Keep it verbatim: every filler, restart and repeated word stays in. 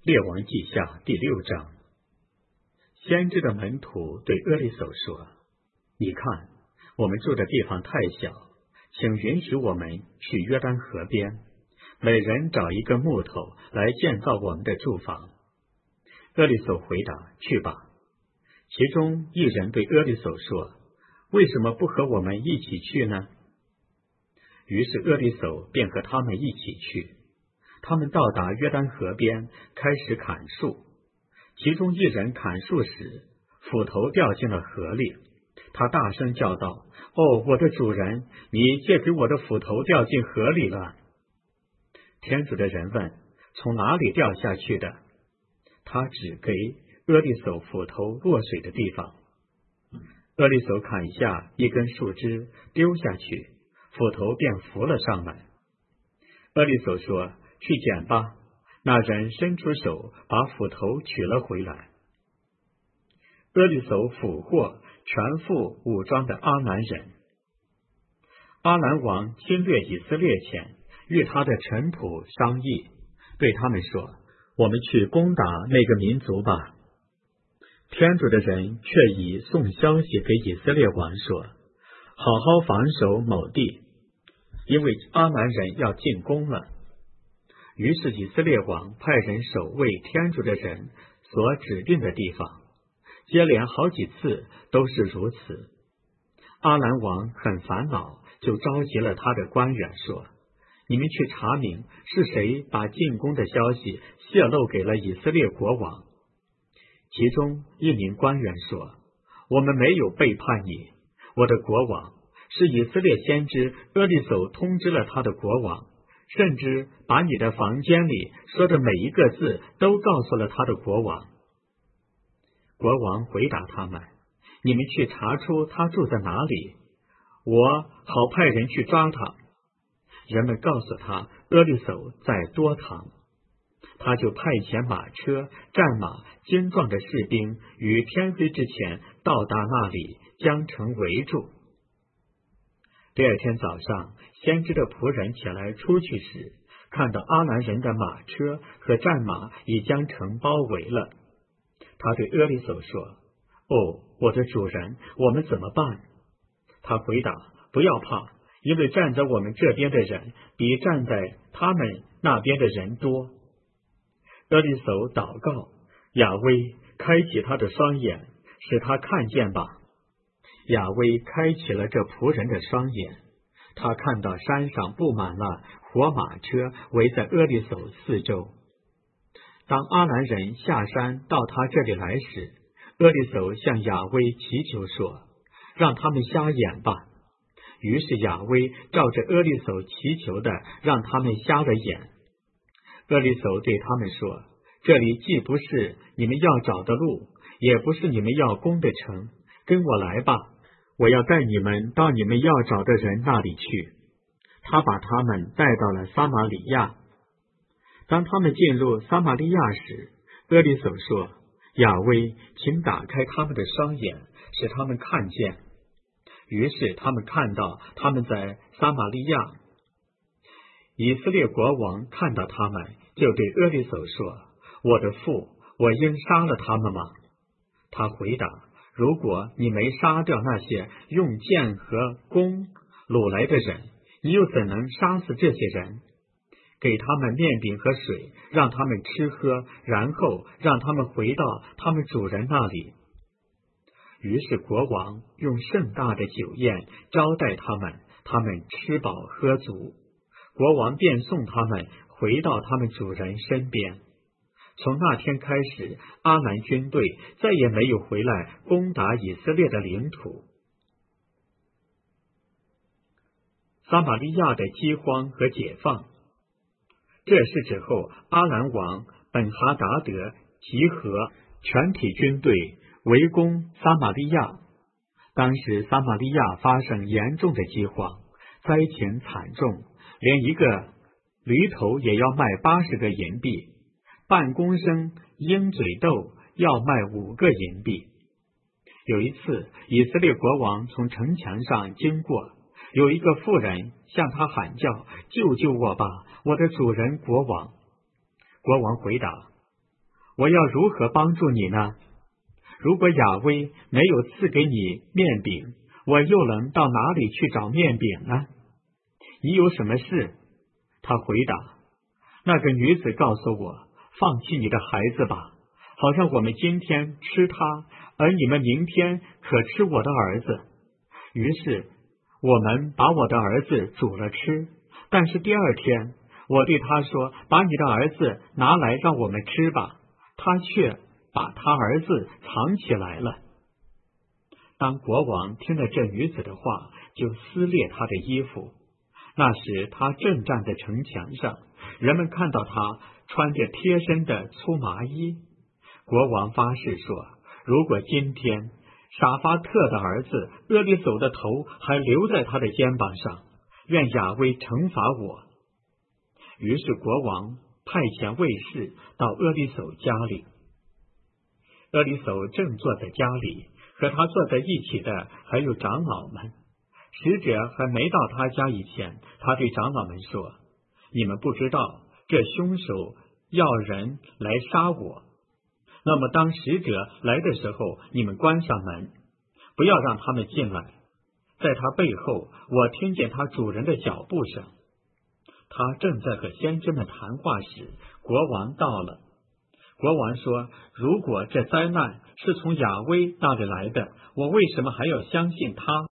列王记下第六章。先知的门徒对阿利叟说：你看，我们住的地方太小，请允许我们去约旦河边，每人找一个木头来建造我们的住房。阿利叟回答：去吧。其中一人对阿利叟说：为什么不和我们一起去呢？于是阿利叟便和他们一起去。他们到达约旦河边，开始砍树。其中一人砍树时，斧头掉进了河里。他大声叫道：哦，我的主人，你借给我的斧头掉进河里了。天主的人问：从哪里掉下去的？他指给阿利叟斧头落水的地方。阿利叟砍下一根树枝丢下去，斧头便浮了上来。阿利叟说：去捡吧。那人伸出手把斧头取了回来。阿利叟俘获全副武装的阿兰人。阿兰王侵略以色列前，与他的臣仆商议，对他们说：我们去攻打那个民族吧。天主的人却已送消息给以色列王说：好好防守某地，因为阿兰人要进攻了。于是以色列王派人守卫天主的人所指定的地方，接连好几次都是如此。阿兰王很烦恼，就召集了他的官员说：你们去查明是谁把进攻的消息泄露给了以色列国王。其中一名官员说：我们没有背叛你，我的国王，是以色列先知阿利叟通知了他的国王，甚至把你的房间里说的每一个字都告诉了他的国王。国王回答他们：你们去查出他住在哪里，我好派人去抓他。人们告诉他阿利叟在多堂，他就派遣马车、战马、精壮的士兵于天黑之前到达那里，将城围住。第二天早上，先知的仆人起来出去时，看到阿兰人的马车和战马已将城包围了。他对阿利叟说：哦，我的主人，我们怎么办？他回答：不要怕，因为站在我们这边的人比站在他们那边的人多。阿利叟祷告：亚威，开启他的双眼，使他看见吧。亚威开启了这仆人的双眼，他看到山上布满了火马车，围在阿利叟四周。当阿兰人下山到他这里来时，阿利叟向亚威祈求说：让他们瞎眼吧。于是亚威照着阿利叟祈求的，让他们瞎了眼。阿利叟对他们说：这里既不是你们要找的路，也不是你们要攻的城，跟我来吧，我要带你们到你们要找的人那里去。他把他们带到了撒玛利亚。当他们进入撒玛利亚时，阿利叟说：亚威，请打开他们的双眼，使他们看见。于是他们看到他们在撒玛利亚。以色列国王看到他们，就对阿利叟说：我的父，我应杀了他们吗？他回答：如果你没杀掉那些用剑和弓掳来的人，你又怎能杀死这些人？给他们面饼和水，让他们吃喝，然后让他们回到他们主人那里。于是国王用盛大的酒宴招待他们，他们吃饱喝足。国王便送他们回到他们主人身边。从那天开始，阿兰军队再也没有回来攻打以色列的领土。撒玛利亚的饥荒和解放。这是之后，阿兰王本哈达德集合全体军队围攻撒玛利亚。当时撒玛利亚发生严重的饥荒，灾情惨重，连一个驴头也要卖八十个银币，半公升鹰嘴豆要卖五个银币。有一次，以色列国王从城墙上经过，有一个妇人向他喊叫：救救我吧，我的主人国王。国王回答： 我要如何帮助你呢？如果亚威没有赐给你面饼，我又能到哪里去找面饼呢？你有什么事？他回答，那个女子告诉我，放弃你的孩子吧，好让我们今天吃他，而你们明天可吃我的儿子。于是我们把我的儿子煮了吃，但是第二天我对他说，把你的儿子拿来让我们吃吧，他却把他儿子藏起来了。当国王听了这女子的话，就撕裂他的衣服。那时他正站在城墙上，人们看到他穿着贴身的粗麻衣。国王发誓说，如果今天沙法特的儿子厄利叟的头还留在他的肩膀上，愿亚威惩罚我。于是国王派遣卫士到厄利叟家里。厄利叟正坐在家里，和他坐在一起的还有长老们。使者还没到他家以前，他对长老们说，你们不知道这凶手要人来杀我，那么当使者来的时候，你们关上门，不要让他们进来。在他背后，我听见他主人的脚步声。他正在和先知们谈话时，国王到了。国王说，如果这灾难是从亚威那里来的，我为什么还要相信他？